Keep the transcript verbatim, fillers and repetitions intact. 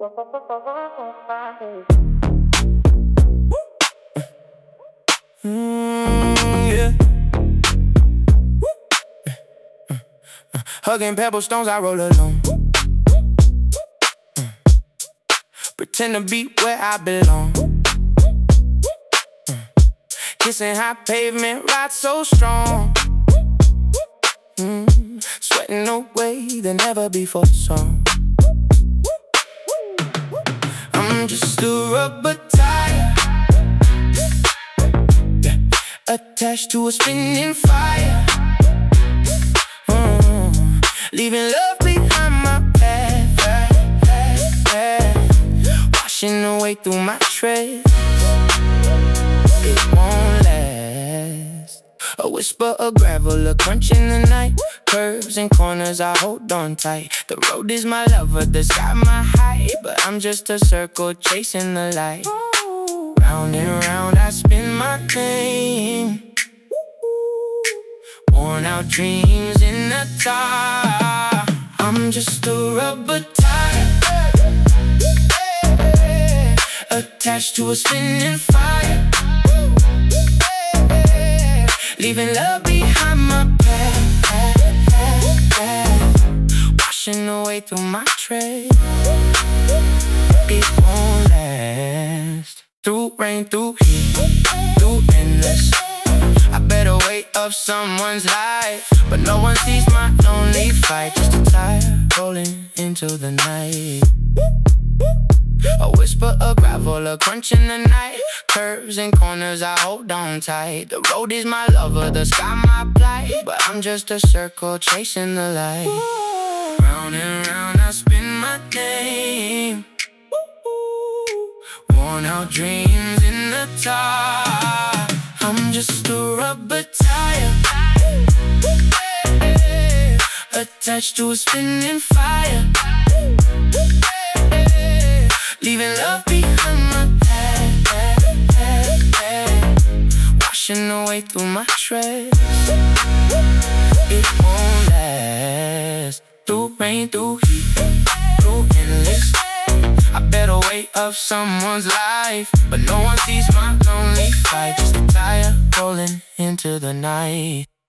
Mm, yeah. Hugging pebble stones, I roll alone. Mm. Pretend to be where I belong. Mm. Kissing hot pavement, ride so strong. Mm. Sweating away the never before song. I'm just a rubber tire, yeah, attached to a spinning fire. mm. Leaving love behind my path, washing away through my tread. It won't last. A whisper of gravel, a crunch in the night. Curves and corners, I hold on tight. The road is my lover, the sky my height. But I'm just a circle chasing the light. Round and round I spin my name. Worn out dreams in the dark. I'm just a rubber tire, attached to a spinning fire. Leaving love behind my path, washing away through my tread. It won't last. Through rain, through heat, through endless. I better wait of someone's life, but no one sees my lonely fight. Just a tire rolling into the night. A whisper of gravel, a crunch in the night. Curves and corners, I hold on tight. The road is my lover, the sky my plight. But I'm just a circle chasing the light. Round and round I spin my name. Worn out dreams in the dark. I'm just a rubber tire, attached to a spinning fire. Leaving love behind my path, washing away through my tread. It won't last. Through rain, through heat, through endless. I better wait of someone's life, but no one sees my lonely fight. Just a tire rolling into the night.